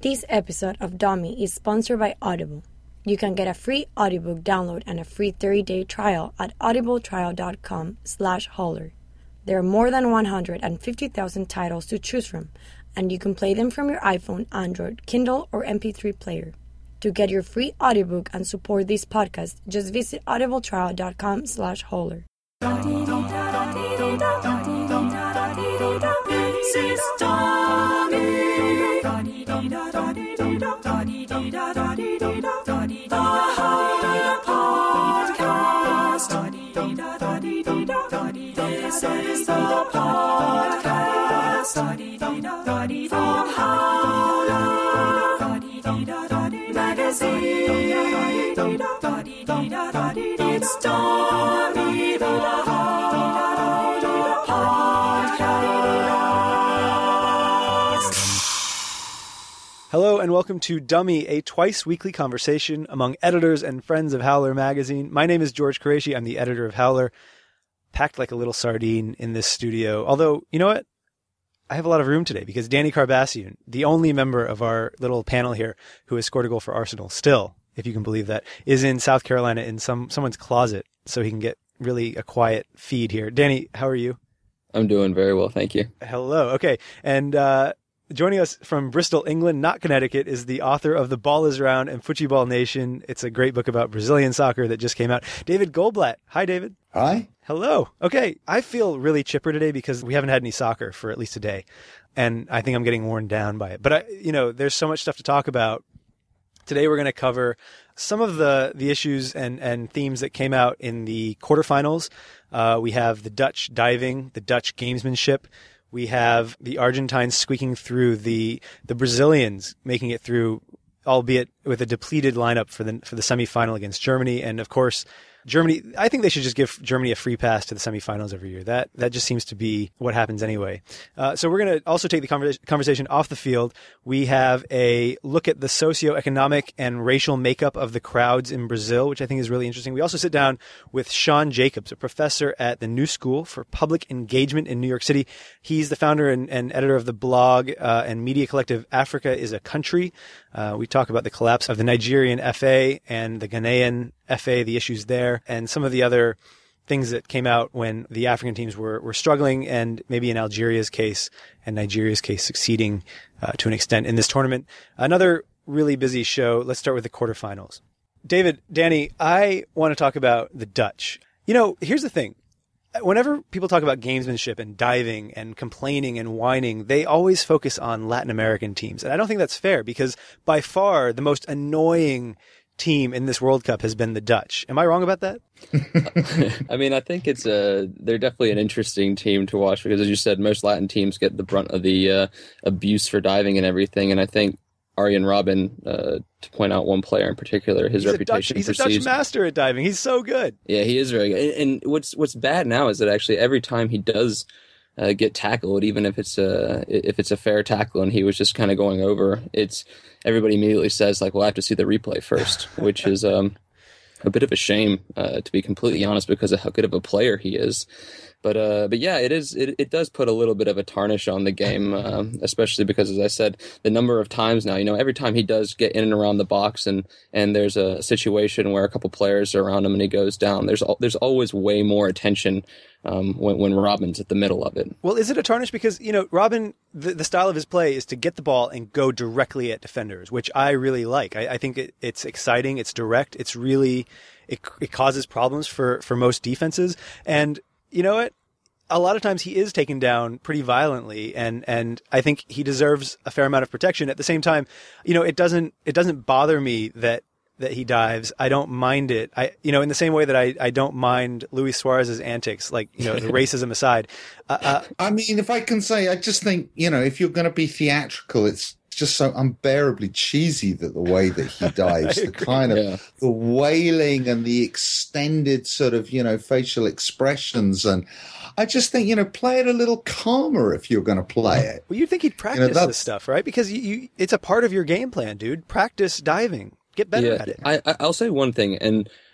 This episode of Dummy is sponsored by Audible. You can get a free audiobook download and a free 30-day trial at audibletrial.com/holler. There are more than 150,000 titles to choose from, and you can play them from your iPhone, Android, Kindle, or MP3 player. To get your free audiobook and support this podcast, just visit audibletrial.com/holler. Hello and welcome to Dummy, a twice-weekly conversation among editors and friends of Howler magazine. My name is George Qureshi. I'm the editor of Howler, packed like a little sardine in this studio. Although, you know what? I have a lot of room today because Danny Carbassian, the only member of our little panel here who has scored a goal for Arsenal, still, if you can believe that, is in South Carolina in someone's closet so he can get really a quiet feed here. Danny, how are you? I'm doing very well, thank you. Hello. Okay. And joining us from Bristol, England, not Connecticut, is the author of The Ball is Round and Futebol Nation. It's a great book about Brazilian soccer that just came out. David Goldblatt. Hi, David. Hi. Hello. Okay. I feel really chipper today because we haven't had any soccer for at least a day. And I think I'm getting worn down by it. But, there's so much stuff to talk about. Today we're going to cover some of the issues and themes that came out in the quarterfinals. We have the Dutch diving, the Dutch gamesmanship. We have the Argentines squeaking through, the Brazilians making it through, albeit with a depleted lineup for the semifinal against Germany. And of course, Germany, I think they should just give Germany a free pass to the semifinals every year. That just seems to be what happens anyway. So we're going to also take the conversation off the field. We have a look at the socioeconomic and racial makeup of the crowds in Brazil, which I think is really interesting. We also sit down with Sean Jacobs, a professor at the New School for Public Engagement in New York City. He's the founder and editor of the blog and media collective Africa is a Country. We talk about the collapse of the Nigerian FA and the Ghanaian FA, the issues there, and some of the other things that came out when the African teams were struggling, and maybe in Algeria's case and Nigeria's case succeeding to an extent in this tournament. Another really busy show. Let's start with the quarterfinals. David, Danny, I want to talk about the Dutch. Here's the thing. Whenever people talk about gamesmanship and diving and complaining and whining, they always focus on Latin American teams. And I don't think that's fair because by far the most annoying team in this World Cup has been the Dutch. Am I wrong about that? I mean, I think they're definitely an interesting team to watch because, as you said, most Latin teams get the brunt of the abuse for diving and everything. And I think Arjen Robben, to point out one player in particular, his reputation He's a Dutch master at diving. He's so good. Yeah, he is very good. And what's bad now is that actually every time he does get tackled, even if it's a fair tackle and he was just kind of going over, everybody immediately says like, well, I have to see the replay first, which is a bit of a shame, to be completely honest, because of how good of a player he is. But yeah, it does put a little bit of a tarnish on the game, especially because, as I said, the number of times now, every time he does get in and around the box and there's a situation where a couple players are around him and he goes down, there's always way more attention when Robben's at the middle of it. Well, is it a tarnish? Because, Robben, the style of his play is to get the ball and go directly at defenders, which I really like. I think it's exciting. It's direct. It's really, it causes problems for most defenses. And you know what? A lot of times he is taken down pretty violently, and I think he deserves a fair amount of protection. At the same time, it doesn't bother me that he dives. I don't mind it. In the same way that I don't mind Luis Suarez's antics, like, the racism aside. I mean, if I can say, I just think, if you're going to be theatrical, it's just so unbearably cheesy that the way that he dives, the kind of the wailing and the extended sort of, facial expressions. And I just think, play it a little calmer if you're going to play it. Well, you'd think he'd practice this stuff, right? Because it's a part of your game plan, dude. Practice diving. Get better at it. I'll say one thing, and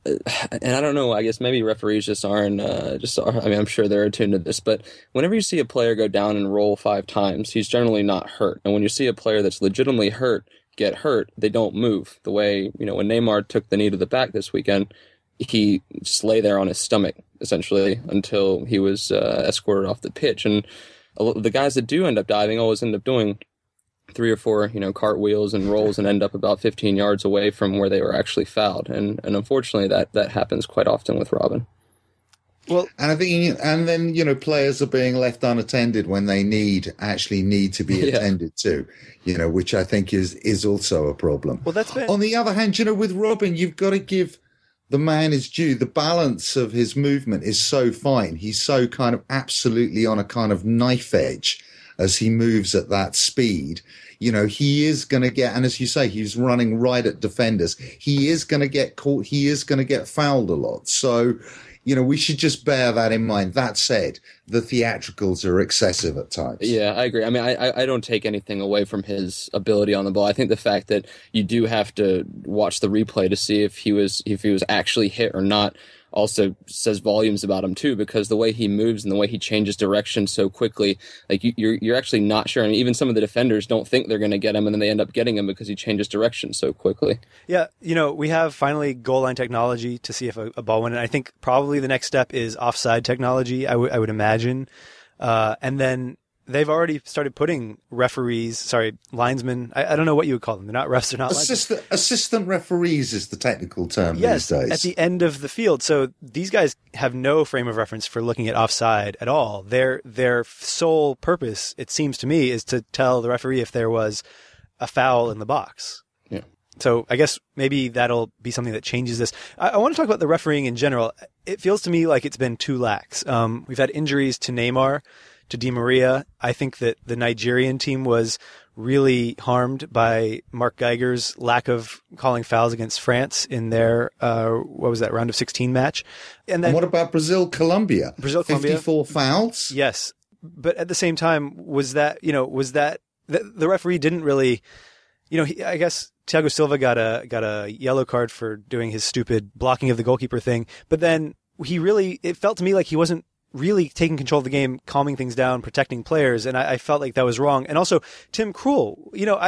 and I don't know, I guess maybe referees just aren't, I mean, I'm sure they're attuned to this, but whenever you see a player go down and roll 5 times, he's generally not hurt. And when you see a player that's legitimately get hurt, they don't move. The way, when Neymar took the knee to the back this weekend, he just lay there on his stomach, essentially, until he was escorted off the pitch. And the guys that do end up diving always end up doing 3 or 4, cartwheels and rolls and end up about 15 yards away from where they were actually fouled. And unfortunately, that happens quite often with Robin. Well, and I think, and then, players are being left unattended when they actually need to be attended to, which I think is also a problem. Well, that's been... On the other hand, with Robin, you've got to give the man his due. The balance of his movement is so fine. He's so kind of absolutely on a kind of knife edge as he moves at that speed. He is going to get, and as you say, he's running right at defenders. He is going to get caught. He is going to get fouled a lot. So, we should just bear that in mind. That said, the theatricals are excessive at times. Yeah, I agree. I mean, I don't take anything away from his ability on the ball. I think the fact that you do have to watch the replay to see if he was actually hit or not also says volumes about him too, because the way he moves and the way he changes direction so quickly, like you're actually not sure. And even some of the defenders don't think they're going to get him, and then they end up getting him because he changes direction so quickly. Yeah, we have finally goal line technology to see if a ball went in. I think probably the next step is offside technology, I would imagine. And then they've already started putting linesmen. I don't know what you would call them. They're not refs. They're not assistant referees is the technical term these days. At the end of the field. So these guys have no frame of reference for looking at offside at all. Their sole purpose, it seems to me, is to tell the referee if there was a foul in the box. Yeah. So I guess maybe that'll be something that changes this. I want to talk about the refereeing in general. It feels to me like it's been too lax. We've had injuries to Neymar, to Di Maria. I think that the Nigerian team was really harmed by Mark Geiger's lack of calling fouls against France in their, round of 16 match. And then what about Brazil-Colombia? 54 fouls? Yes. But at the same time, was that the referee didn't really, I guess Thiago Silva got a yellow card for doing his stupid blocking of the goalkeeper thing. But then it felt to me like he wasn't really taking control of the game, calming things down, protecting players, and I felt like that was wrong. And also Tim Krul,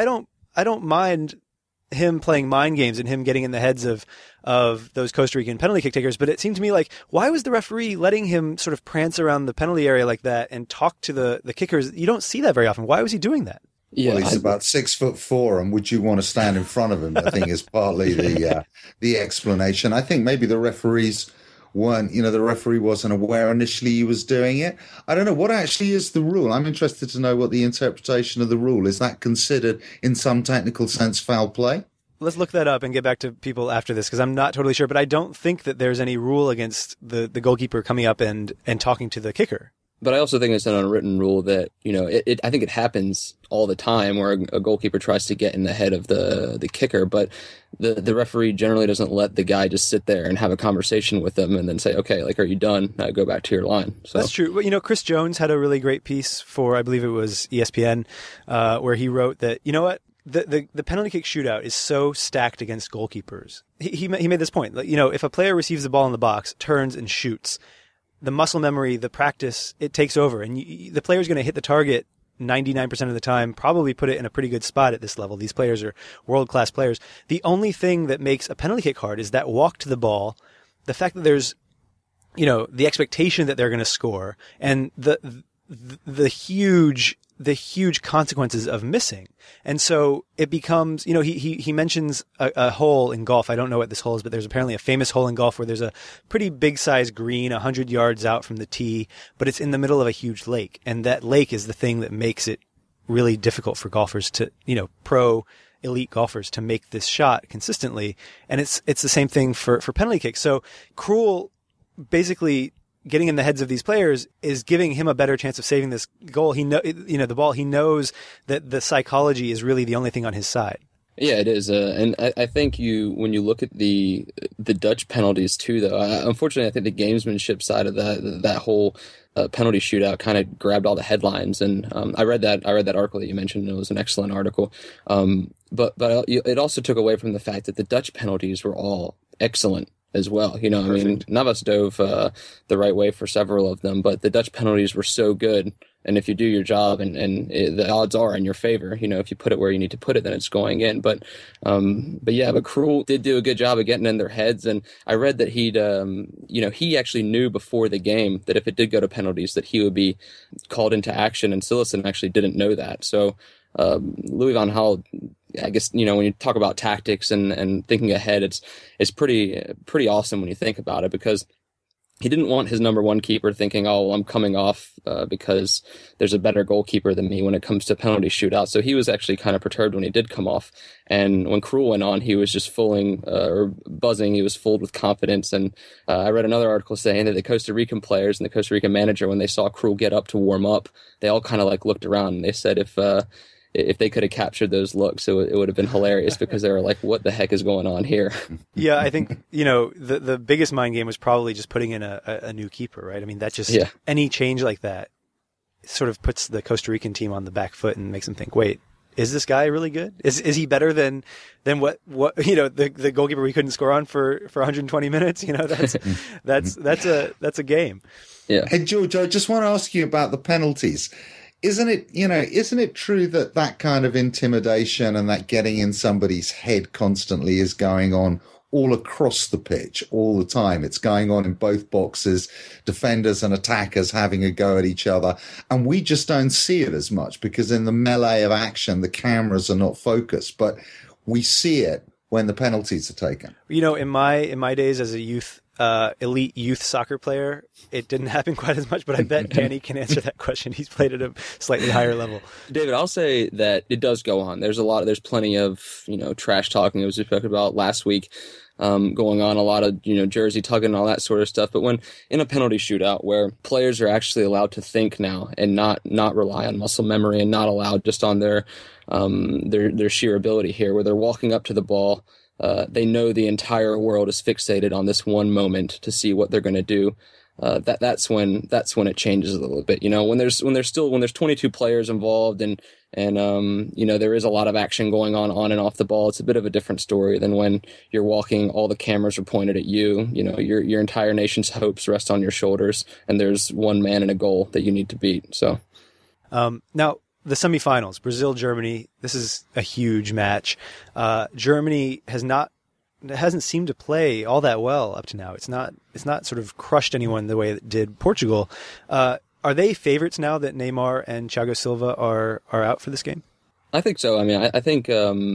I don't mind him playing mind games and him getting in the heads of those Costa Rican penalty kick takers, but it seemed to me like, why was the referee letting him sort of prance around the penalty area like that and talk to the kickers? You don't see that very often. Why was he doing that? Yeah, well, he's about 6'4", and would you want to stand in front of him? I think is partly the explanation. I think maybe the referees weren't, the referee wasn't aware initially he was doing it. I don't know. What actually is the rule? I'm interested to know what the interpretation of the rule is. That considered in some technical sense foul play? Let's look that up and get back to people after this, because I'm not totally sure, but I don't think that there's any rule against the goalkeeper coming up and talking to the kicker. But I also think it's an unwritten rule that, I think it happens all the time where a goalkeeper tries to get in the head of the kicker, but the referee generally doesn't let the guy just sit there and have a conversation with them and then say, okay, are you done? Now go back to your line. So that's true. Well, Chris Jones had a really great piece for, I believe it was ESPN, where he wrote that, the penalty kick shootout is so stacked against goalkeepers. He made this point, if a player receives the ball in the box, turns and shoots, the muscle memory, the practice, it takes over. And the player's going to hit the target 99% of the time, probably put it in a pretty good spot at this level. These players are world-class players. The only thing that makes a penalty kick hard is that walk to the ball, the fact that there's, the expectation that they're going to score, and the huge consequences of missing. And so it becomes, he mentions a hole in golf. I don't know what this hole is, but there's apparently a famous hole in golf where there's a pretty big size green 100 yards out from the tee, but it's in the middle of a huge lake. And that lake is the thing that makes it really difficult for golfers to, pro elite golfers to make this shot consistently. And it's the same thing for penalty kicks. So Krul basically getting in the heads of these players is giving him a better chance of saving this goal. The ball, he knows that the psychology is really the only thing on his side. Yeah, it is. And I think when you look at the Dutch penalties too, though, unfortunately, I think the gamesmanship side of that whole penalty shootout kind of grabbed all the headlines. And I read that article that you mentioned, and it was an excellent article. But it also took away from the fact that the Dutch penalties were all excellent. as well. You know, Perfect. I mean, Navas dove the right way for several of them, but the Dutch penalties were so good. And if you do your job and the odds are in your favor, you know, if you put it where you need to put it, then it's going in. But Krul did do a good job of getting in their heads. And I read that he actually knew before the game that if it did go to penalties, that he would be called into action. And Cillessen actually didn't know that. So Louis van Gaal, I guess, you know, when you talk about tactics and thinking ahead, it's pretty awesome when you think about it, because he didn't want his number one keeper thinking, oh, well, I'm coming off because there's a better goalkeeper than me when it comes to penalty shootout. So he was actually kind of perturbed when he did come off. And when Krul went on, he was just buzzing. He was filled with confidence. And I read another article saying that the Costa Rican players and the Costa Rican manager, when they saw Krul get up to warm up, they all kind of like looked around and they said if they could have captured those looks, it would have been hilarious, because they were like, what the heck is going on here? Yeah, I think, you know, the biggest mind game was probably just putting in a new keeper, right? I mean, that just, any change like that sort of puts the Costa Rican team on the back foot and makes them think, wait, is this guy really good? Is he better than what, you know, the goalkeeper we couldn't score on for 120 minutes? You know, that's a game. Yeah. Hey, George, I just want to ask you about the penalties. Isn't it true that kind of intimidation and that getting in somebody's head constantly is going on all across the pitch all the time? It's going on in both boxes, defenders and attackers having a go at each other. And we just don't see it as much because in the melee of action, the cameras are not focused, but we see it when the penalties are taken. You know, in my days as a elite youth soccer player, it didn't happen quite as much, but I bet Danny can answer that question. He's played at a slightly higher level. David, I'll say that it does go on. There's plenty of, you know, trash talking, as we spoke about last week, going on, a lot of, you know, jersey tugging and all that sort of stuff. But when in a penalty shootout where players are actually allowed to think now and not rely on muscle memory and not allowed just on their sheer ability here, where they're walking up to the ball, they know the entire world is fixated on this one moment to see what they're going to do. That's when it changes a little bit. You know, when there's 22 players involved and you know, there is a lot of action going on and off the ball. It's a bit of a different story than when you're walking, all the cameras are pointed at you. You know, your entire nation's hopes rest on your shoulders, and there's one man and a goal that you need to beat. So, now, the semifinals, Brazil, Germany, this is a huge match. Germany hasn't seemed to play all that well up to now. It's not sort of crushed anyone the way it did Portugal. Are they favorites now that Neymar and Thiago Silva are out for this game? I think so. I mean, I think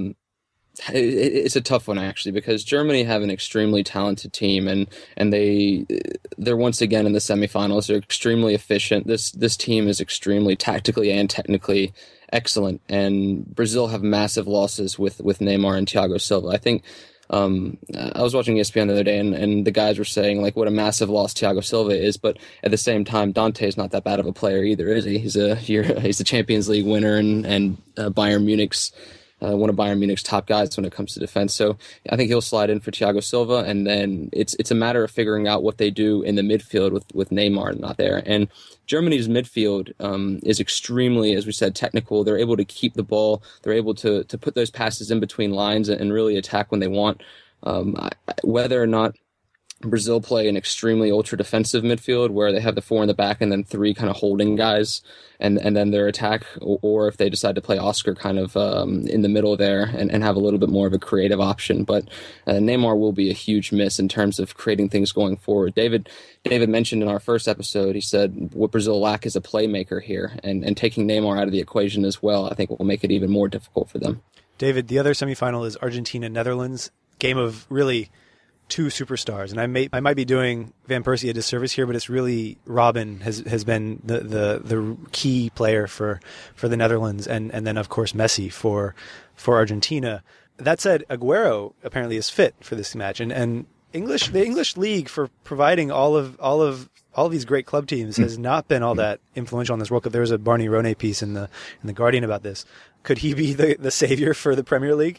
it's a tough one, actually, because Germany have an extremely talented team, and they're once again in the semifinals. They're extremely efficient. This team is extremely tactically and technically excellent, and Brazil have massive losses with Neymar and Thiago Silva. I think I was watching ESPN the other day, and the guys were saying like what a massive loss Thiago Silva is, but at the same time, Dante is not that bad of a player either, is he? He's a Champions League winner and Bayern Munich's. One of Bayern Munich's top guys when it comes to defense. So I think he'll slide in for Thiago Silva, and then it's a matter of figuring out what they do in the midfield with Neymar not there. And Germany's midfield is extremely, as we said, technical. They're able to keep the ball. They're able to put those passes in between lines and really attack when they want. Whether or not Brazil play an extremely ultra defensive midfield where they have the four in the back and then three kind of holding guys and then their attack, or if they decide to play Oscar kind of in the middle there and have a little bit more of a creative option. But Neymar will be a huge miss in terms of creating things going forward. David mentioned in our first episode, he said what Brazil lack is a playmaker here, and taking Neymar out of the equation as well, I think will make it even more difficult for them. David, the other semifinal is Argentina-Netherlands, game of really two superstars, and I might be doing Van Persie a disservice here, but it's really Robin has been the key player for the Netherlands, and then of course Messi for Argentina. That said, Aguero apparently is fit for this match, and the English league for providing all of these great club teams has not been all that influential on this World Cup. There was a Barney Ronay piece in the Guardian about this. Could he be the savior for the Premier League?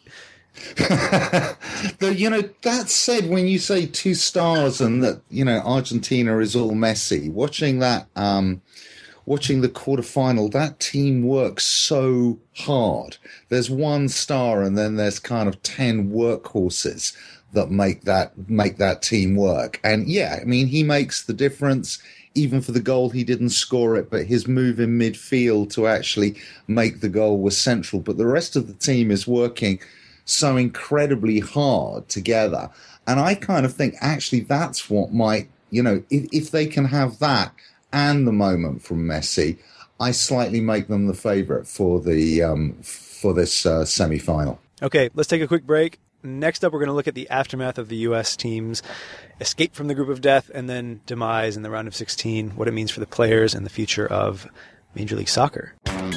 Though, you know, that said, when you say two stars and that, you know, Argentina is all Messi, watching that watching the quarterfinal, that team works so hard. There's one star and then there's kind of 10 workhorses that make that team work. And yeah, I mean, he makes the difference. Even for the goal, he didn't score it, but his move in midfield to actually make the goal was central. But the rest of the team is working so incredibly hard together. And I kind of think actually that's what might, if they can have that and the moment from Messi, I slightly make them the favourite for this semi-final. Okay, let's take a quick break. Next up, we're going to look at the aftermath of the U.S. team's escape from the group of death and then demise in the round of 16, what it means for the players and the future of Major League Soccer.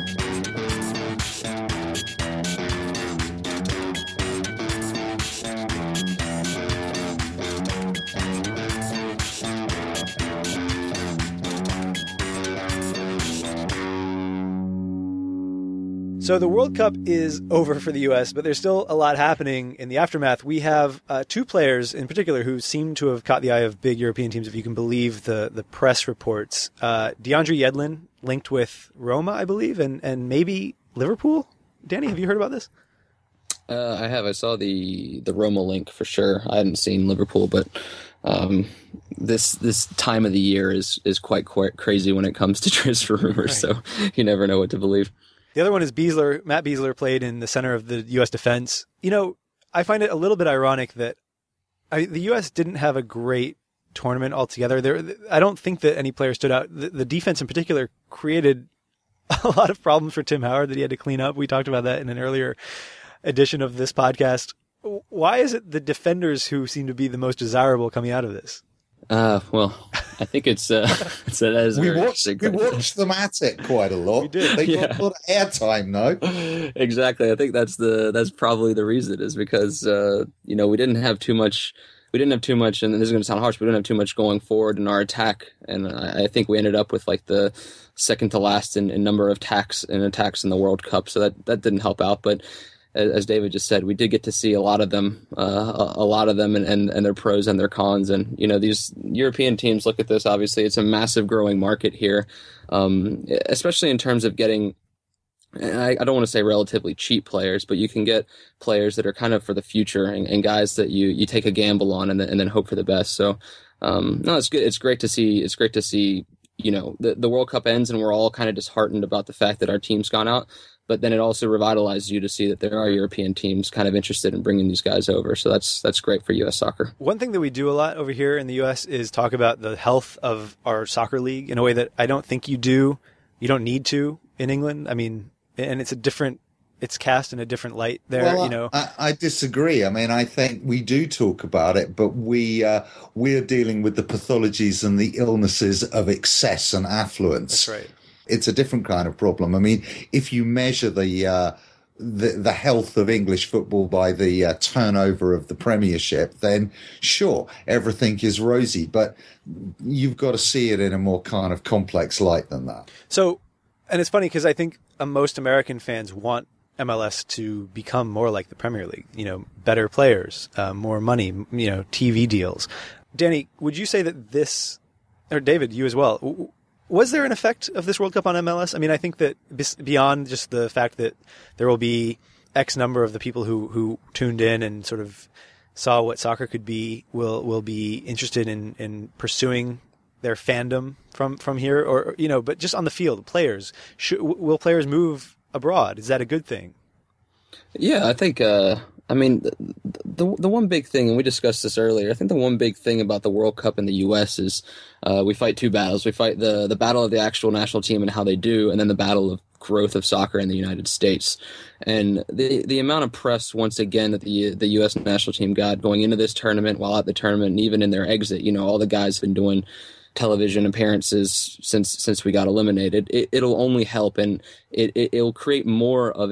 So the World Cup is over for the U.S., but there's still a lot happening in the aftermath. We have two players in particular who seem to have caught the eye of big European teams, if you can believe the press reports. DeAndre Yedlin linked with Roma, I believe, and maybe Liverpool. Danny, have you heard about this? I have. I saw the Roma link for sure. I hadn't seen Liverpool, but this time of the year is quite crazy when it comes to transfer rumors. Right. So you never know what to believe. The other one is Beasler. Matt Beasler played in the center of the U.S. defense. I find it a little bit ironic that the U.S. didn't have a great tournament altogether. I don't think that any player stood out. The defense in particular created a lot of problems for Tim Howard that he had to clean up. We talked about that in an earlier edition of this podcast. Why is it the defenders who seem to be the most desirable coming out of this? Well, I think we watched them at it quite a lot. We did. They got a lot of airtime, though. Exactly. I think that's probably the reason, is because we didn't have too much. We didn't have too much, and this is going to sound harsh, but we didn't have too much going forward in our attack. And I think we ended up with like the second to last in number of attacks in the World Cup. So that didn't help out. But as David just said, we did get to see a lot of them and their pros and their cons. And, these European teams look at this, obviously it's a massive growing market here, especially in terms of getting, I don't want to say relatively cheap players, but you can get players that are kind of for the future and guys that you take a gamble on and then hope for the best. So, no, it's good. It's great to see. The World Cup ends and we're all kind of disheartened about the fact that our team's gone out. But then it also revitalizes you to see that there are European teams kind of interested in bringing these guys over. So that's great for U.S. soccer. One thing that we do a lot over here in the U.S. is talk about the health of our soccer league in a way that I don't think you do. You don't need to in England. I mean, and it's cast in a different light there. Well, I disagree. I mean, I think we do talk about it, but we're dealing with the pathologies and the illnesses of excess and affluence. That's right. It's a different kind of problem. I mean, if you measure the health of English football by the turnover of the Premiership, then sure, everything is rosy. But you've got to see it in a more kind of complex light than that. So, and it's funny because I think most American fans want MLS to become more like the Premier League. Better players, more money, TV deals. Danny, would you say that this, or David, you as well, was there an effect of this World Cup on MLS? I mean, I think that beyond just the fact that there will be X number of the people who tuned in and sort of saw what soccer could be will be interested in pursuing their fandom from here, or but just on the field, players will players move abroad? Is that a good thing? Yeah, I think. I mean, the one big thing, and we discussed this earlier, I think the one big thing about the World Cup in the U.S. is we fight two battles. We fight the battle of the actual national team and how they do, and then the battle of growth of soccer in the United States. And the amount of press, once again, that the U.S. national team got going into this tournament, while at the tournament, and even in their exit, all the guys have been doing television appearances since we got eliminated. It'll only help, and it'll create more of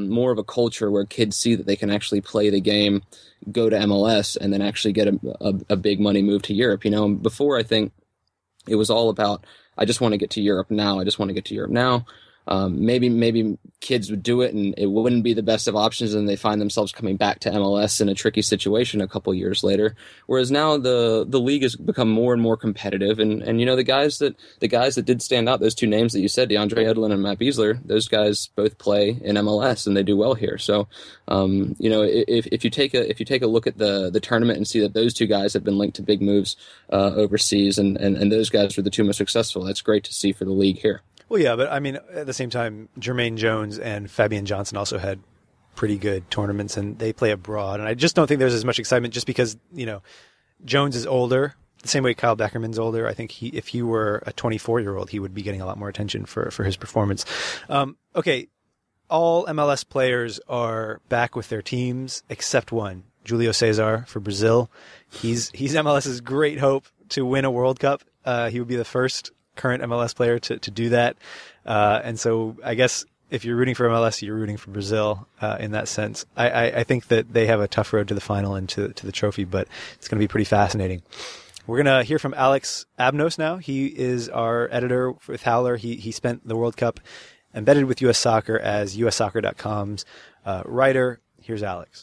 a culture where kids see that they can actually play the game, go to MLS, and then actually get a big money move to Europe. And before, I think it was all about, I just want to get to Europe now. maybe kids would do it and it wouldn't be the best of options, and they find themselves coming back to MLS in a tricky situation a couple years later. Whereas now the league has become more and more competitive, and the guys that did stand out, those two names that you said, DeAndre Yedlin and Matt Besler, those guys both play in MLS and they do well here. So if you take a look at the tournament and see that those two guys have been linked to big moves overseas, and those guys were the two most successful, that's great to see for the league here. Well, yeah, but I mean, at the same time, Jermaine Jones and Fabian Johnson also had pretty good tournaments, and they play abroad. And I just don't think there's as much excitement just because, Jones is older, the same way Kyle Beckerman's older. I think if he were a 24-year-old, he would be getting a lot more attention for his performance. Okay, all MLS players are back with their teams except one, Julio Cesar for Brazil. He's MLS's great hope to win a World Cup. He would be the first current MLS player to do that. And so I guess if you're rooting for MLS, you're rooting for Brazil in that sense. I think that they have a tough road to the final and to the trophy, but it's going to be pretty fascinating. We're going to hear from Alex Abnos now. He is our editor with Howler. He spent the World Cup embedded with U.S. Soccer as USSoccer.com's writer. Here's Alex.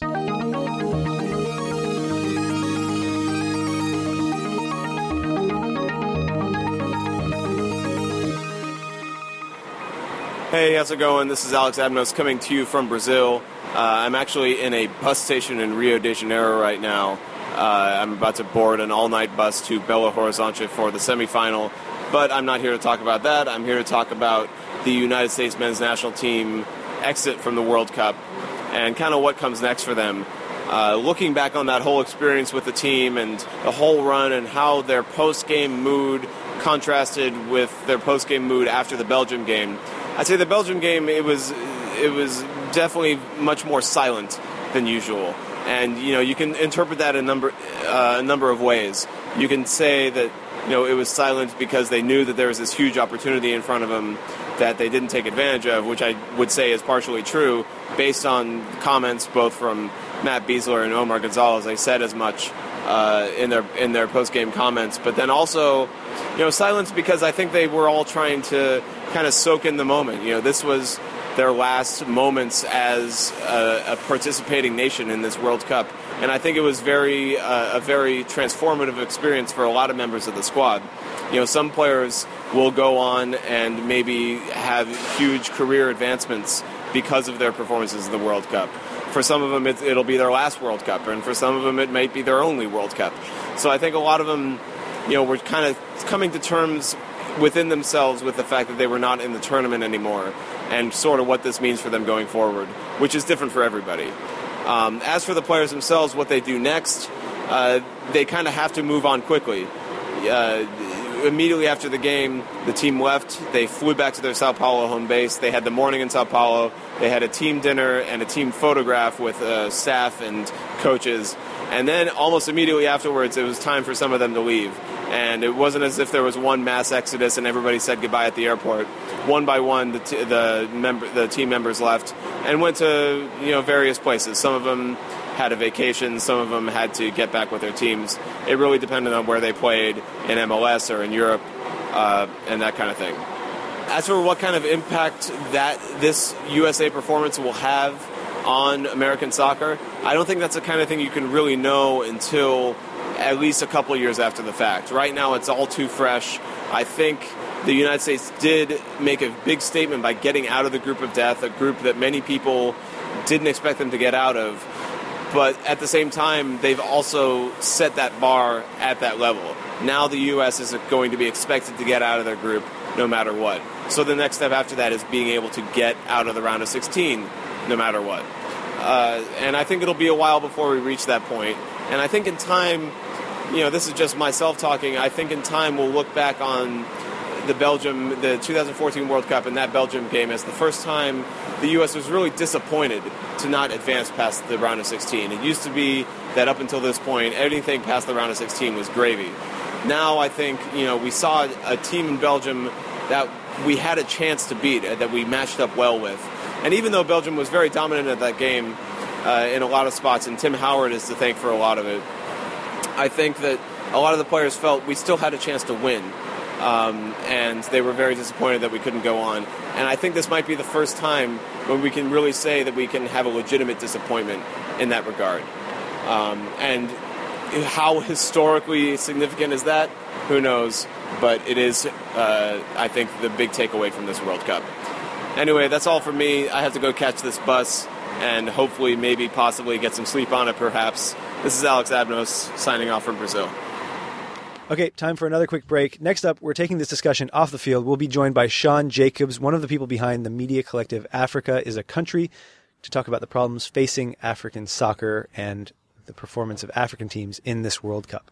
Hey, how's it going? This is Alex Abnos coming to you from Brazil. I'm actually in a bus station in Rio de Janeiro right now. I'm about to board an all-night bus to Belo Horizonte for the semifinal, but I'm not here to talk about that. I'm here to talk about the United States men's national team exit from the World Cup and kind of what comes next for them. Looking back on that whole experience with the team and the whole run and how their post-game mood contrasted with their post-game mood after the Belgium game, I'd say the Belgium game, it was definitely much more silent than usual. And, you can interpret that a number of ways. You can say that, it was silent because they knew that there was this huge opportunity in front of them that they didn't take advantage of, which I would say is partially true based on comments both from Matt Besler and Omar Gonzalez. They said as much in their post-game comments. But then also, silence because I think they were all trying to kind of soak in the moment. This was their last moments as a participating nation in this World Cup. And I think it was a very transformative experience for a lot of members of the squad. Some players will go on and maybe have huge career advancements because of their performances in the World Cup. For some of them, it'll be their last World Cup, and for some of them, it might be their only World Cup. So I think a lot of them, were kind of coming to terms within themselves with the fact that they were not in the tournament anymore and sort of what this means for them going forward, which is different for everybody. As for the players themselves, what they do next, they kind of have to move on quickly. Immediately after the game, the team left. They flew back to their Sao Paulo home base. They had the morning in Sao Paulo. They had a team dinner and a team photograph with staff and coaches. And then almost immediately afterwards, it was time for some of them to leave. And it wasn't as if there was one mass exodus and everybody said goodbye at the airport. One by one, the team members left and went to various places. Some of them had a vacation. Some of them had to get back with their teams. It really depended on where they played in MLS or in Europe and that kind of thing. As for what kind of impact that this USA performance will have on American soccer, I don't think that's the kind of thing you can really know until at least a couple of years after the fact. Right now, it's all too fresh. I think the United States did make a big statement by getting out of the group of death, a group that many people didn't expect them to get out of. But at the same time, they've also set that bar at that level. Now the U.S. is going to be expected to get out of their group no matter what. So the next step after that is being able to get out of the round of 16 no matter what. And I think it'll be a while before we reach that point. And I think in time, this is just myself talking, I think in time we'll look back on the 2014 World Cup and that Belgium game as the first time the U.S. was really disappointed to not advance past the round of 16. It used to be that up until this point, anything past the round of 16 was gravy. Now I think, we saw a team in Belgium that we had a chance to beat, that we matched up well with. And even though Belgium was very dominant at that game in a lot of spots, and Tim Howard is to thank for a lot of it, I think that a lot of the players felt we still had a chance to win. and they were very disappointed that we couldn't go on. And I think this might be the first time when we can really say that we can have a legitimate disappointment in that regard. And how historically significant is that? Who knows? But it is, I think, the big takeaway from this World Cup. Anyway, that's all for me. I have to go catch this bus and hopefully, maybe, possibly get some sleep on it, perhaps. This is Alex Abnos signing off from Brazil. Okay, time for another quick break. Next up, we're taking this discussion off the field. We'll be joined by Sean Jacobs, one of the people behind the media collective Africa is a Country, to talk about the problems facing African soccer and the performance of African teams in this World Cup.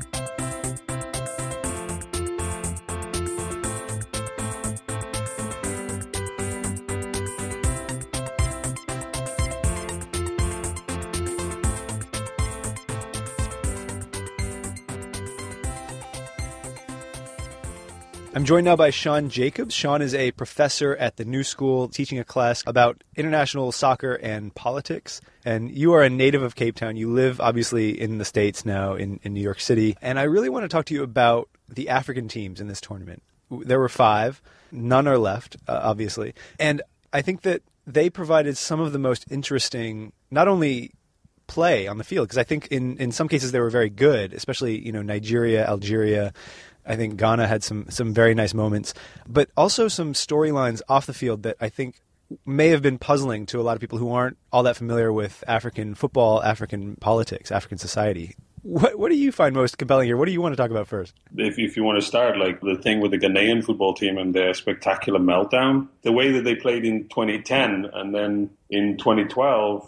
I'm joined now by Sean Jacobs. Sean is a professor at the New School teaching a class about international soccer and politics. And you are a native of Cape Town. You live, obviously, in the States now, in New York City. And I really want to talk to you about the African teams in this tournament. There were 5. None are left, obviously. And I think that they provided some of the most interesting, not only play on the field, because I think in some cases they were very good, especially, Nigeria, Algeria. I think Ghana had some very nice moments, but also some storylines off the field that I think may have been puzzling to a lot of people who aren't all that familiar with African football, African politics, African society. What do you find most compelling here? What do you want to talk about first? If you want to start, like the thing with the Ghanaian football team and their spectacular meltdown, the way that they played in 2010 and then in 2012,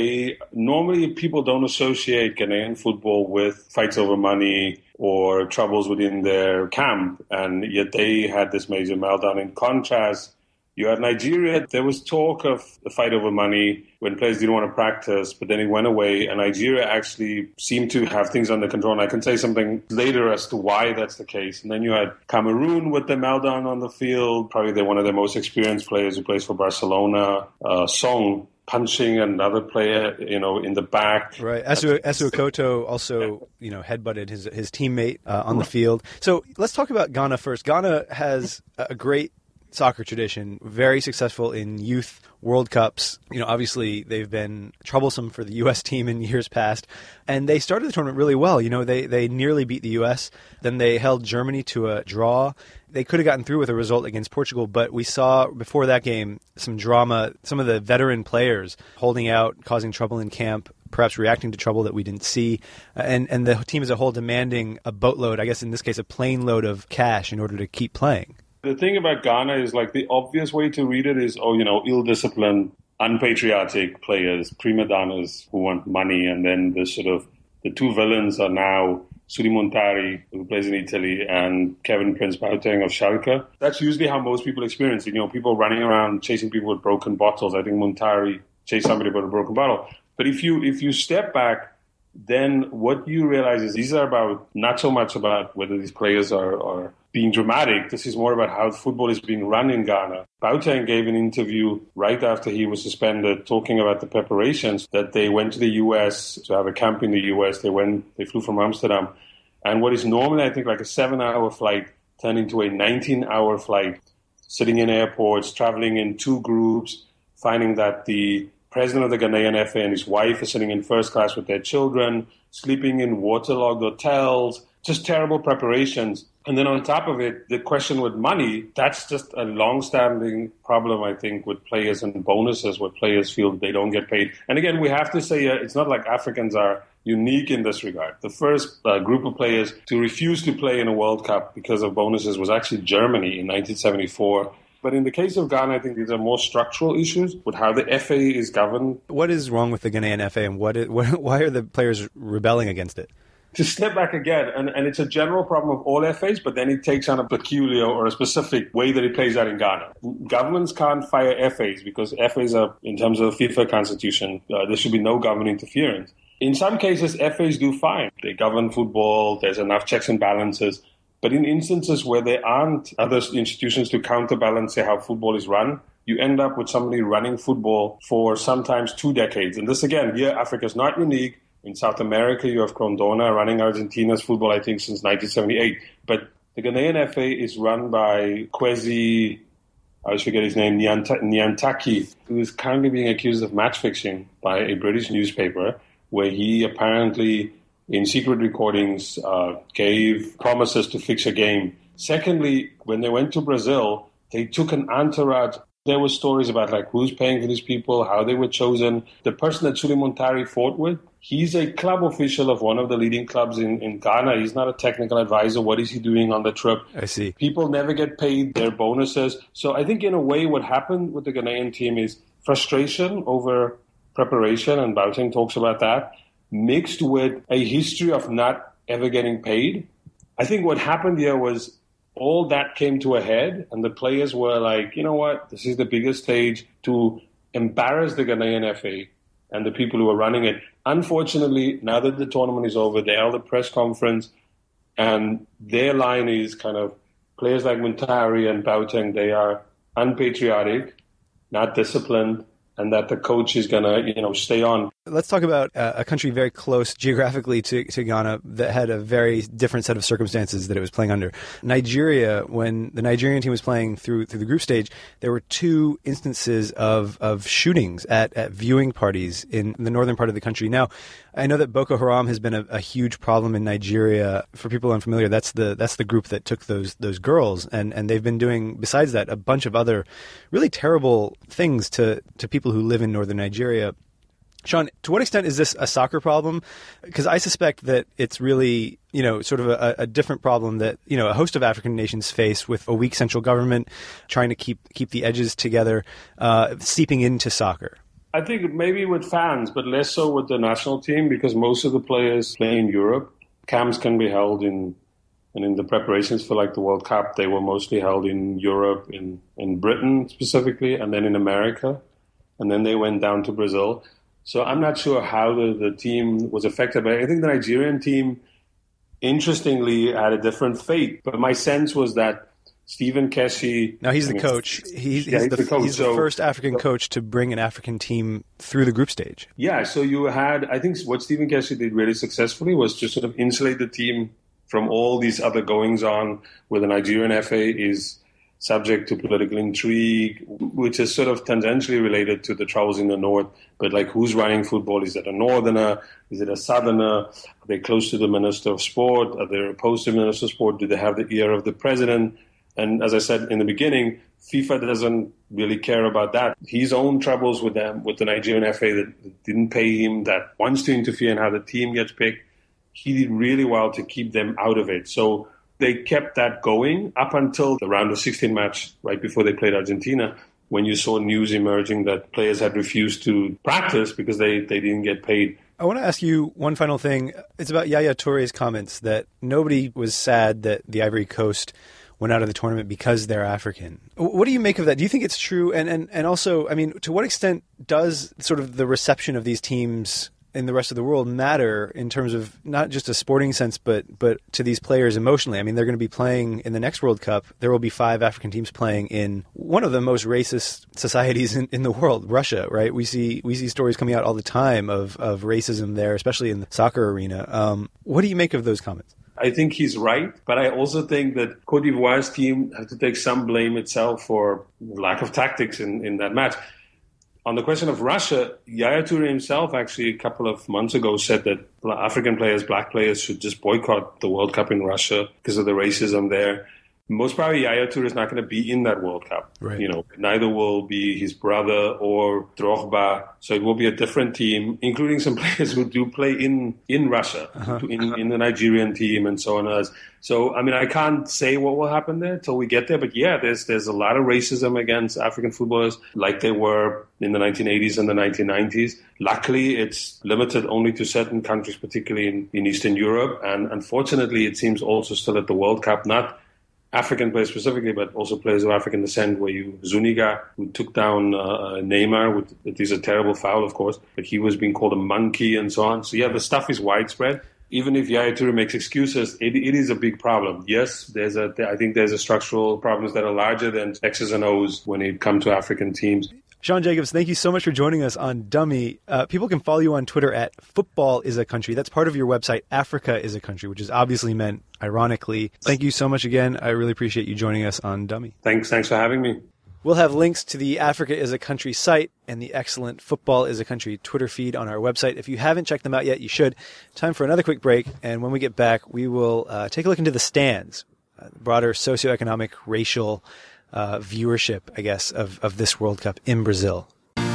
normally people don't associate Ghanaian football with fights over money or troubles within their camp, and yet they had this major meltdown. In contrast, you had Nigeria. There was talk of a fight over money when players didn't want to practice, but then it went away, and Nigeria actually seemed to have things under control. And I can say something later as to why that's the case. And then you had Cameroon with the meltdown on the field. Probably they're one of their most experienced players who plays for Barcelona, Song, punching another player, in the back. Right. Esu Okoto also, headbutted his teammate on the field. So let's talk about Ghana first. Ghana has a great soccer tradition, very successful in youth World Cups. Obviously they've been troublesome for the U.S. team in years past, and they started the tournament really well. They nearly beat the U.S., then they held Germany to a draw. They could have gotten through with a result against Portugal, but we saw before that game some drama, some of the veteran players holding out, causing trouble in camp, perhaps reacting to trouble that we didn't see, and the team as a whole demanding a boatload, I guess in this case a plane load of cash in order to keep playing. The thing about Ghana is like the obvious way to read it is, ill-disciplined, unpatriotic players, prima donnas who want money. And then the two villains are now Sudi Montari, who plays in Italy, and Kevin Prince Boateng of Schalke. That's usually how most people experience it. People running around chasing people with broken bottles. I think Montari chased somebody with a broken bottle. But if you step back, then what you realize is these are not so much about whether these players are being dramatic. This is more about how football is being run in Ghana. Boateng gave an interview right after he was suspended talking about the preparations, that they went to the U.S. to have a camp in the U.S. They flew from Amsterdam. And what is normally, I think, like a 7-hour flight turned into a 19-hour flight, sitting in airports, traveling in 2 groups, finding that the president of the Ghanaian FA and his wife are sitting in first class with their children, sleeping in waterlogged hotels, just terrible preparations. And then on top of it, the question with money, that's just a long-standing problem, I think, with players and bonuses, where players feel they don't get paid. And again, we have to say it's not like Africans are unique in this regard. The first group of players to refuse to play in a World Cup because of bonuses was actually Germany in 1974. But in the case of Ghana, I think these are more structural issues with how the FA is governed. What is wrong with the Ghanaian FA, and why are the players rebelling against it? To step back again, and it's a general problem of all FAs, but then it takes on a peculiar or a specific way that it plays out in Ghana. Governments can't fire FAs because FAs are, in terms of the FIFA constitution, there should be no government interference. In some cases, FAs do fine. They govern football, there's enough checks and balances. But in instances where there aren't other institutions to counterbalance, say, how football is run, you end up with somebody running football for sometimes 2 decades. And this, again, here, Africa is not unique. In South America, you have Grondona running Argentina's football, I think, since 1978. But the Ghanaian FA is run by Kwesi, I always forget his name, Nyantaki, who is currently being accused of match fixing by a British newspaper, where he apparently, in secret recordings, gave promises to fix a game. Secondly, when they went to Brazil, they took an entourage. There were stories about who's paying for these people, how they were chosen. The person that Sulley Muntari fought with, he's a club official of one of the leading clubs in Ghana. He's not a technical advisor. What is he doing on the trip? I see. People never get paid their bonuses. So I think in a way what happened with the Ghanaian team is frustration over preparation, and Boateng talks about that, mixed with a history of not ever getting paid. I think what happened here was all that came to a head, and the players were like, you know what, this is the biggest stage to embarrass the Ghanaian FA and the people who are running it. Unfortunately, now that the tournament is over, they held a press conference, and their line is kind of players like Muntari and Boateng, they are unpatriotic, not disciplined, and that the coach is going to, stay on. Let's talk about a country very close geographically to Ghana that had a very different set of circumstances that it was playing under. Nigeria, when the Nigerian team was playing through the group stage, there were 2 instances of shootings at viewing parties in the northern part of the country. Now, I know that Boko Haram has been a huge problem in Nigeria. For people unfamiliar, that's the group that took those girls, and they've been doing, besides that, a bunch of other really terrible things to people who live in northern Nigeria. Sean, to what extent is this a soccer problem? Because I suspect that it's really, sort of a different problem that, a host of African nations face with a weak central government trying to keep the edges together, seeping into soccer. I think maybe with fans, but less so with the national team, because most of the players play in Europe. Camps can be held in the preparations for the World Cup, they were mostly held in Europe, in Britain specifically, and then in America. And then they went down to Brazil. So I'm not sure how the team was affected, but I think the Nigerian team, interestingly, had a different fate. But my sense was that Stephen Keshi... Now he's the coach. He's the first African coach to bring an African team through the group stage. Yeah, so you had... I think what Stephen Keshi did really successfully was to sort of insulate the team from all these other goings-on, where the Nigerian FA is subject to political intrigue, which is sort of tangentially related to the troubles in the north. But who's running football? Is it a northerner? Is it a southerner? Are they close to the Minister of Sport? Are they opposed to the Minister of Sport? Do they have the ear of the president? And as I said in the beginning, FIFA doesn't really care about that. His own troubles with the Nigerian FA that didn't pay him, that wants to interfere in how the team gets picked, he did really well to keep them out of it. So they kept that going up until the round of 16 match right before they played Argentina, when you saw news emerging that players had refused to practice because they didn't get paid. I want to ask you one final thing. It's about Yaya Touré's comments that nobody was sad that the Ivory Coast went out of the tournament because they're African. What do you make of that? Do you think it's true? And also, I mean, to what extent does sort of the reception of these teams in the rest of the world matter in terms of not just a sporting sense, but to these players emotionally? I mean, they're going to be playing in the next World Cup. There will be 5 African teams playing in one of the most racist societies in the world, Russia, right? We see stories coming out all the time of racism there, especially in the soccer arena. What do you make of those comments? I think he's right, but I also think that Côte d'Ivoire's team has to take some blame itself for lack of tactics in that match. On the question of Russia, Yaya Touré himself actually a couple of months ago said that African players, black players, should just boycott the World Cup in Russia because of the racism there. Most probably Yaya Touré is not going to be in that World Cup. Right. Neither will be his brother or Drogba. So it will be a different team, including some players who do play in Russia, in the Nigerian team and so on. So, I mean, I can't say what will happen there till we get there. But yeah, there's a lot of racism against African footballers like there were in the 1980s and the 1990s. Luckily, it's limited only to certain countries, particularly in Eastern Europe. And unfortunately, it seems also still at the World Cup, not African players specifically, but also players of African descent, Zuniga, who took down Neymar, it is a terrible foul, of course, but he was being called a monkey and so on. So yeah, the stuff is widespread. Even if Yaya Touré makes excuses, it is a big problem. Yes, I think there's structural problems that are larger than X's and O's when it comes to African teams. Sean Jacobs, thank you so much for joining us on Dummy. People can follow you on Twitter at Football is a Country. That's part of your website, Africa is a Country, which is obviously meant ironically. Thank you so much again. I really appreciate you joining us on Dummy. Thanks for having me. We'll have links to the Africa is a Country site and the excellent Football is a Country Twitter feed on our website. If you haven't checked them out yet, you should. Time for another quick break, and when we get back, we will take a look into the stands, broader socioeconomic, racial viewership, I guess, of this World Cup in Brazil.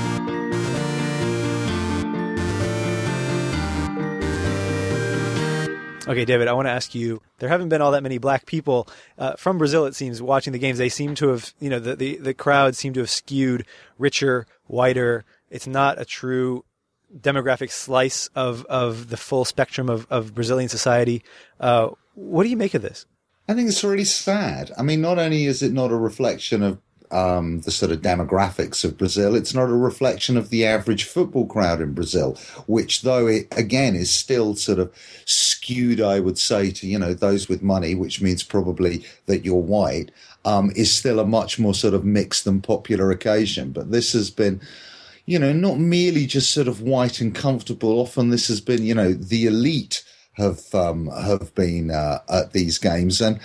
Okay, David, I want to ask you, there haven't been all that many black people from Brazil, it seems, watching the games. They seem to have, the crowd seem to have skewed richer, whiter. It's not a true demographic slice of the full spectrum of Brazilian society. What do you make of this? I think it's really sad. I mean, not only is it not a reflection of the sort of demographics of Brazil, it's not a reflection of the average football crowd in Brazil, which, though it again is still sort of skewed, I would say, to those with money, which means probably that you're white, is still a much more sort of mixed and popular occasion. But this has been, not merely just sort of white and comfortable. Often this has been, the elite have been at these games, and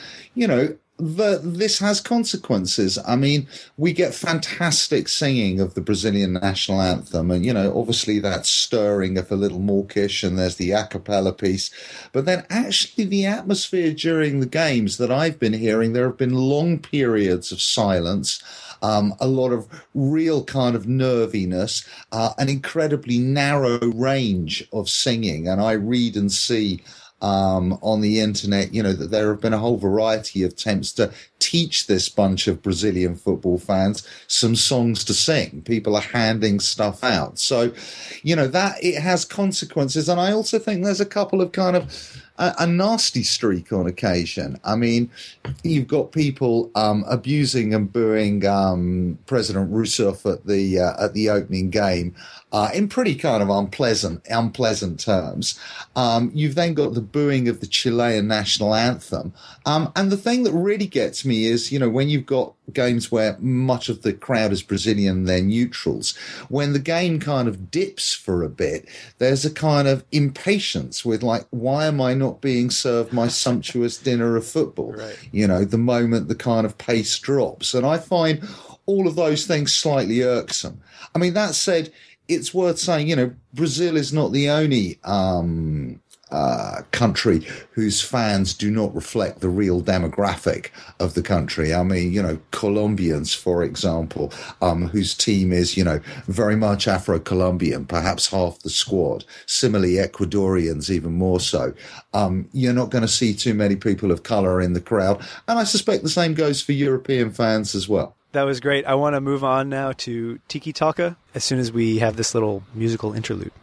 this has consequences. I mean, we get fantastic singing of the Brazilian national anthem, and obviously that's stirring, if a little mawkish, and there's the a cappella piece. But then actually the atmosphere during the games that I've been hearing, there have been long periods of silence, a lot of real kind of nerviness, an incredibly narrow range of singing. And I read and see on the internet, that there have been a whole variety of attempts to teach this bunch of Brazilian football fans some songs to sing. People are handing stuff out. So, that it has consequences. And I also think there's a couple of kind of a nasty streak on occasion. I mean, you've got people abusing and booing President Rousseff at the opening game in pretty kind of unpleasant terms. You've then got the booing of the Chilean national anthem. And the thing that really gets me is, when you've got games where much of the crowd is Brazilian, they're neutrals. When the game kind of dips for a bit, there's a kind of impatience with like, why am I not being served my sumptuous dinner of football? Right. The moment the kind of pace drops. And I find all of those things slightly irksome. I mean, that said, it's worth saying, Brazil is not the only country whose fans do not reflect the real demographic of the country. I mean, Colombians, for example, whose team is, very much Afro-Colombian, perhaps half the squad. Similarly, Ecuadorians, even more so. You're not going to see too many people of color in the crowd. And I suspect the same goes for European fans as well. That was great. I want to move on now to Tiki Taka as soon as we have this little musical interlude.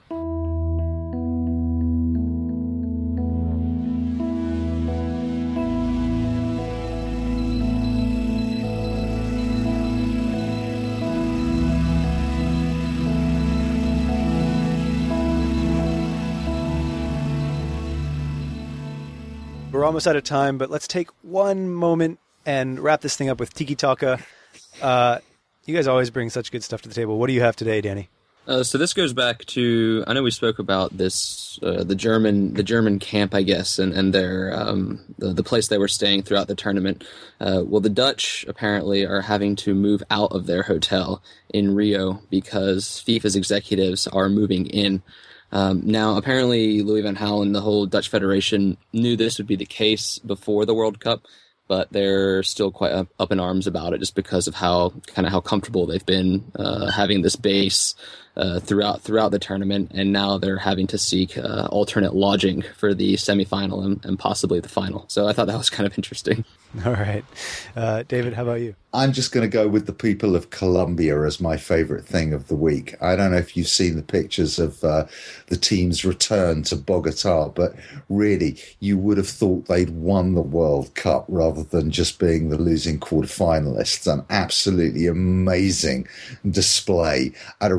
We're almost out of time, but let's take one moment and wrap this thing up with Tiki Taka. You guys always bring such good stuff to the table. What do you have today, Danny? So this goes back to, I know we spoke about this, the German camp, I guess, and their the place they were staying throughout the tournament. Well, the Dutch apparently are having to move out of their hotel in Rio because FIFA's executives are moving in. Now, apparently, Louis van Gaal and the whole Dutch Federation knew this would be the case before the World Cup, but they're still quite up in arms about it just because of how comfortable they've been having this base throughout the tournament, and now they're having to seek alternate lodging for the semifinal and possibly the final. So I thought that was kind of interesting. All right. David, how about you? I'm just going to go with the people of Colombia as my favorite thing of the week. I don't know if you've seen the pictures of the team's return to Bogota, but really, you would have thought they'd won the World Cup rather than just being the losing quarterfinalists. An absolutely amazing display at a really kind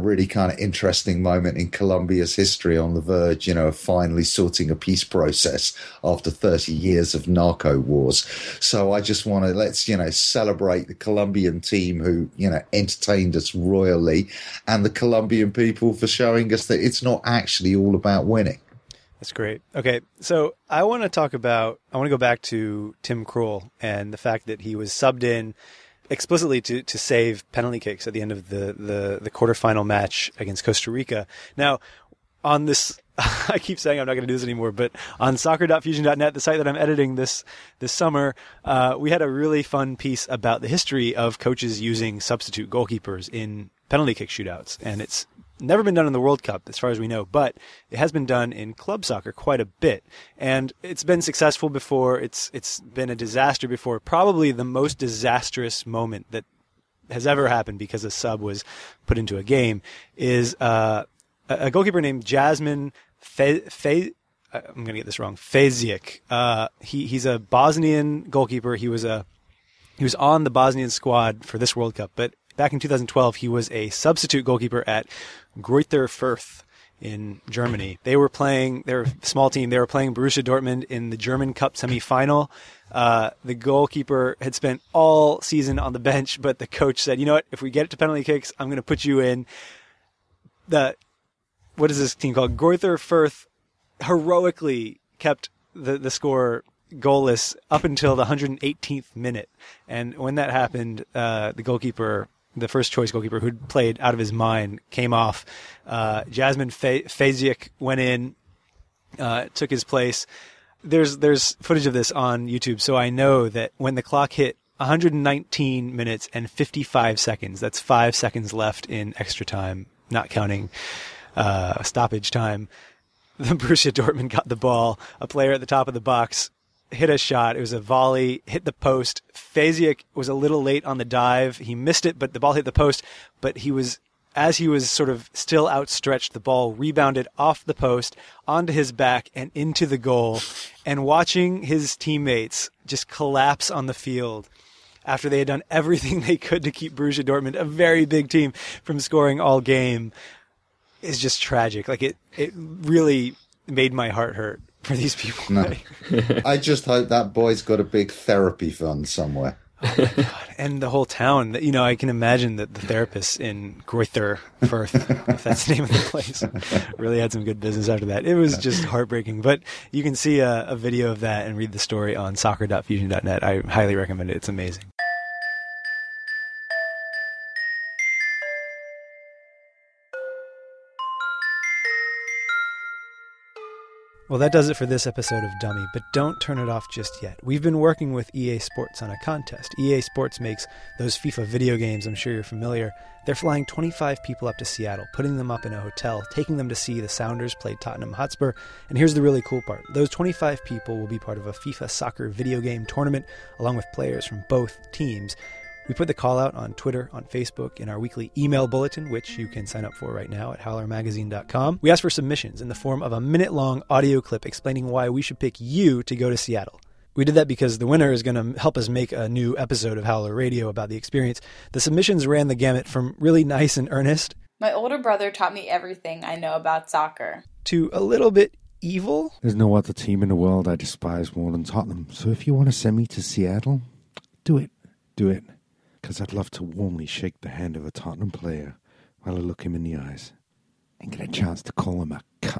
kind of interesting moment in Colombia's history on the verge, of finally sorting a peace process after 30 years of narco wars. So I just want to, let's, celebrate the Colombian team who, entertained us royally, and the Colombian people for showing us that it's not actually all about winning. That's great. Okay, so I want to go back to Tim Krul and the fact that he was subbed in explicitly to save penalty kicks at the end of the quarterfinal match against Costa Rica. Now, on this, I keep saying I'm not going to do this anymore, but on soccer.fusion.net, the site that I'm editing this summer, we had a really fun piece about the history of coaches using substitute goalkeepers in penalty kick shootouts, and it's never been done in the World Cup, as far as we know, but it has been done in club soccer quite a bit. And it's been successful before. It's been a disaster before. Probably the most disastrous moment that has ever happened because a sub was put into a game is a goalkeeper named Jasmin I'm going to get this wrong, Fezic. He's a Bosnian goalkeeper. He was on the Bosnian squad for this World Cup, but back in 2012, he was a substitute goalkeeper at Greuther Fürth in Germany. They're a small team. They were playing Borussia Dortmund in the German Cup semifinal. The goalkeeper had spent all season on the bench, but the coach said, you know what, if we get it to penalty kicks, I'm going to put you in. What is this team called? Greuther Fürth heroically kept the score goalless up until the 118th minute. And when that happened, the goalkeeper, the first choice goalkeeper who'd played out of his mind, came off. Jasmin Fezic went in, took his place. There's footage of this on YouTube, so I know that when the clock hit 119 minutes and 55 seconds, that's 5 seconds left in extra time, not counting stoppage time, the Borussia Dortmund got the ball. A player at the top of the box hit a shot. It was a volley, hit the post. Fezic was a little late on the dive. He missed it, but the ball hit the post. But as he was sort of still outstretched, the ball rebounded off the post, onto his back, and into the goal. And watching his teammates just collapse on the field after they had done everything they could to keep Borussia Dortmund, a very big team, from scoring all game is just tragic. Like it really made my heart hurt for these people. No. I just hope that boy's got a big therapy fund somewhere. Oh my God. And the whole town, I can imagine that the therapists in Greuther Fürth, if that's the name of the place, really had some good business after that. It was just heartbreaking. But you can see a video of that and read the story on soccer.fusion.net. I highly recommend it. It's amazing. Well, that does it for this episode of Dummy, but don't turn it off just yet. We've been working with EA Sports on a contest. EA Sports makes those FIFA video games, I'm sure you're familiar. They're flying 25 people up to Seattle, putting them up in a hotel, taking them to see the Sounders play Tottenham Hotspur. And here's the really cool part. Those 25 people will be part of a FIFA soccer video game tournament, along with players from both teams. We put the call out on Twitter, on Facebook, in our weekly email bulletin, which you can sign up for right now at howlermagazine.com. We asked for submissions in the form of a minute-long audio clip explaining why we should pick you to go to Seattle. We did that because the winner is going to help us make a new episode of Howler Radio about the experience. The submissions ran the gamut from really nice and earnest, my older brother taught me everything I know about soccer, to a little bit evil. There's no other team in the world I despise more than Tottenham. So if you want to send me to Seattle, do it. Do it. Because I'd love to warmly shake the hand of a Tottenham player while I look him in the eyes and get a chance to call him a cunt.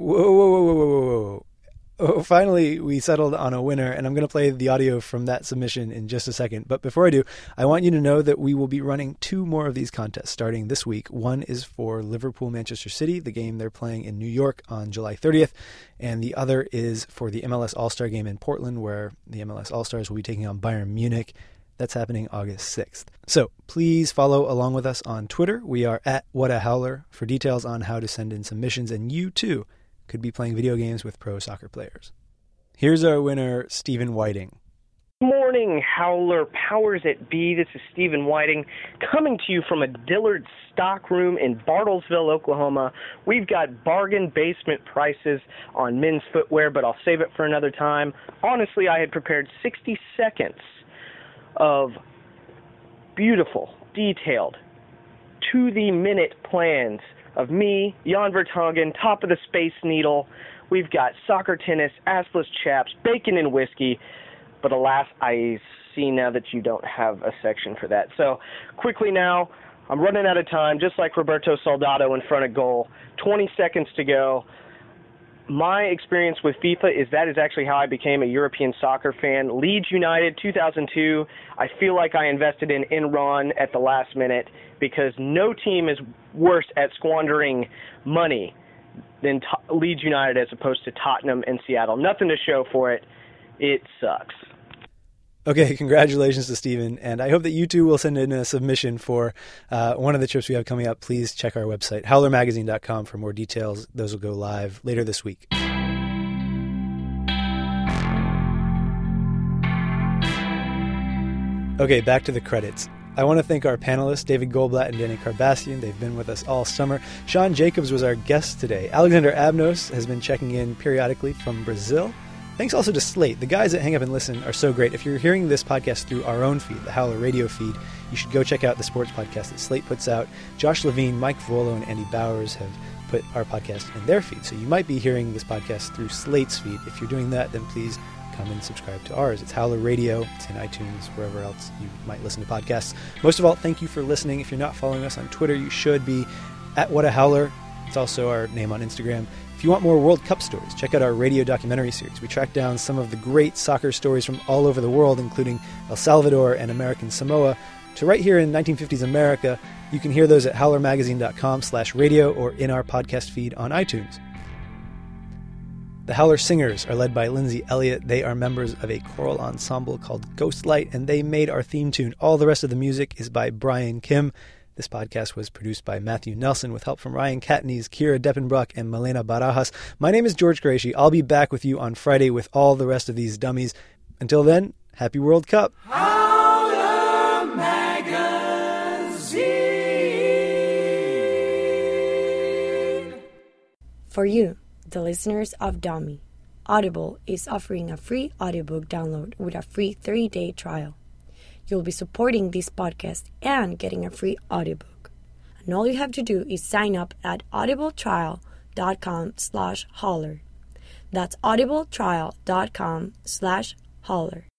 Whoa. Oh, finally, we settled on a winner, and I'm going to play the audio from that submission in just a second. But before I do, I want you to know that we will be running 2 more of these contests starting this week. One is for Liverpool-Manchester City, the game they're playing in New York on July 30th. And the other is for the MLS All-Star game in Portland, where the MLS All-Stars will be taking on Bayern Munich. That's happening August 6th. So please follow along with us on Twitter. We are at WhatAHowler for details on how to send in submissions, and you too could be playing video games with pro soccer players. Here's our winner, Stephen Whiting. Good morning, Howler Powers at B. This is Stephen Whiting coming to you from a Dillard stockroom in Bartlesville, Oklahoma. We've got bargain basement prices on men's footwear, but I'll save it for another time. Honestly, I had prepared 60 seconds of beautiful, detailed to-the-minute plans of me, Jan Vertonghen, top of the Space Needle. We've got soccer, tennis, assless chaps, bacon and whiskey. But alas, I see now that you don't have a section for that. So quickly now, I'm running out of time, just like Roberto Soldado in front of goal. 20 seconds to go. My experience with FIFA is that is actually how I became a European soccer fan. Leeds United, 2002. I feel like I invested in Enron at the last minute because no team is worse at squandering money than Leeds United as opposed to Tottenham and Seattle. Nothing to show for it. It sucks. Okay, congratulations to Steven, and I hope that you too will send in a submission for one of the trips we have coming up. Please check our website, howlermagazine.com, for more details. Those will go live later this week. Okay, back to the credits. I want to thank our panelists, David Goldblatt and Danny Carbassian. They've been with us all summer. Sean Jacobs was our guest today. Alexander Abnos has been checking in periodically from Brazil. Thanks also to Slate. The guys that hang up and listen are so great. If you're hearing this podcast through our own feed, the Howler radio feed, you should go check out the sports podcast that Slate puts out. Josh Levine, Mike Volo, and Andy Bowers have put our podcast in their feed. So you might be hearing this podcast through Slate's feed. If you're doing that, then please come and subscribe to ours. It's Howler Radio. It's in iTunes, wherever else you might listen to podcasts. Most of all, thank you for listening. If you're not following us on Twitter, you should be at What a Howler. It's also our name on Instagram. If you want more World Cup stories, check out our radio documentary series. We track down some of the great soccer stories from all over the world, including El Salvador and American Samoa, to right here in 1950s America. You can hear those at howlermagazine.com/radio or in our podcast feed on iTunes. The Howler Singers are led by Lindsay Elliott. They are members of a choral ensemble called Ghostlight, and they made our theme tune. All the rest of the music is by Brian Kim. This podcast was produced by Matthew Nelson with help from Ryan Katniss, Kira Deppenbrock, and Milena Barajas. My name is George Gracie. I'll be back with you on Friday with all the rest of these dummies. Until then, happy World Cup. Howler Magazine. For you, the listeners of Dummy, Audible is offering a free audiobook download with a free 30-day trial. You'll be supporting this podcast and getting a free audiobook. And all you have to do is sign up at audibletrial.com/holler. That's audibletrial.com/holler.